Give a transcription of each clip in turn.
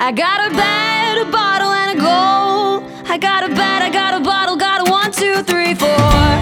I got a bed, a bottle, and a goal. I got a bed, I got a bottle, got a 1, 2, 3, 4.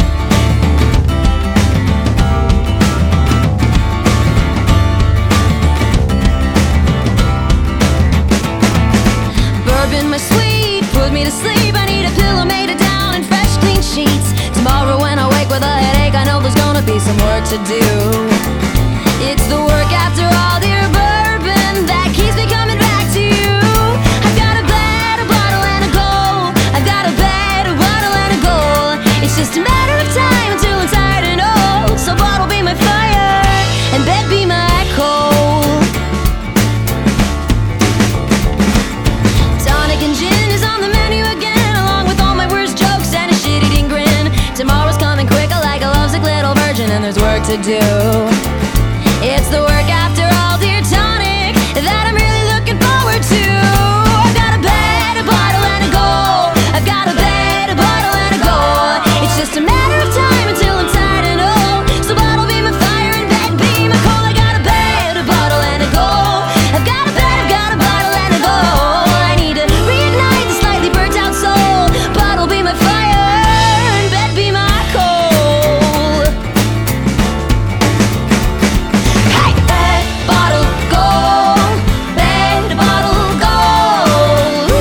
Bourbon my sleep, put me to sleep. I need a pillow made of down and fresh clean sheets. Tomorrow when I wake with a headache, I know there's gonna be some work to do. It's the work after all, dear bourbon, that keeps me coming back to you. I've got a bed, a bottle, and a goal. I've got a bed, a bottle, and a goal. It's just a matter of time until I'm tired and old. So bottle be my fire, and bed be my coal. Tonic and gin is on the menu again, along with all my worst jokes and a shit-eating grin. Tomorrow's coming quick, like a lovesick little virgin, and there's work to do. It's the work after all, dear tonic, that I'm really looking forward to. I've got a bed, a bottle, and a goal. I've got a bed, a bottle, and a goal. It's just a matter of time until I'm tired and old. So bottle be my fire and bed be my coal. I got a bed, a bottle, and a goal. I've got a bed, I've got a bottle, and a goal. I need to reignite the slightly burnt out soul. Bottle be my fire and bed be my coal. Hey! Bed, bottle, goal. Bed, bottle, goal.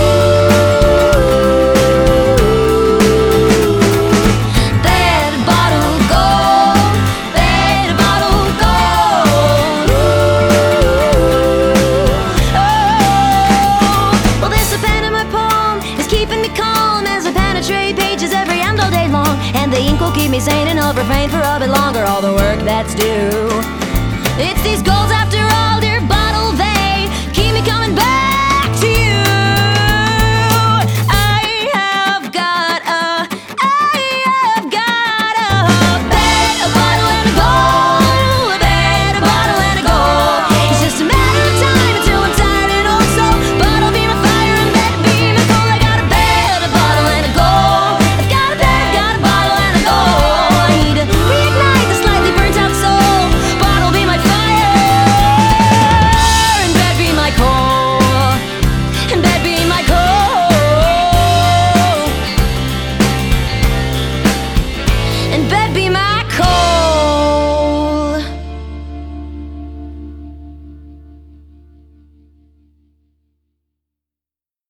Bed, bottle, goal. Bed, bottle, goal. Oh, well, this a pen in my palm is keeping me calm as I penetrate pages every end all day long. And the ink will keep me sane and I'll refrain for a bit longer all the work that's due. It's these goals after all,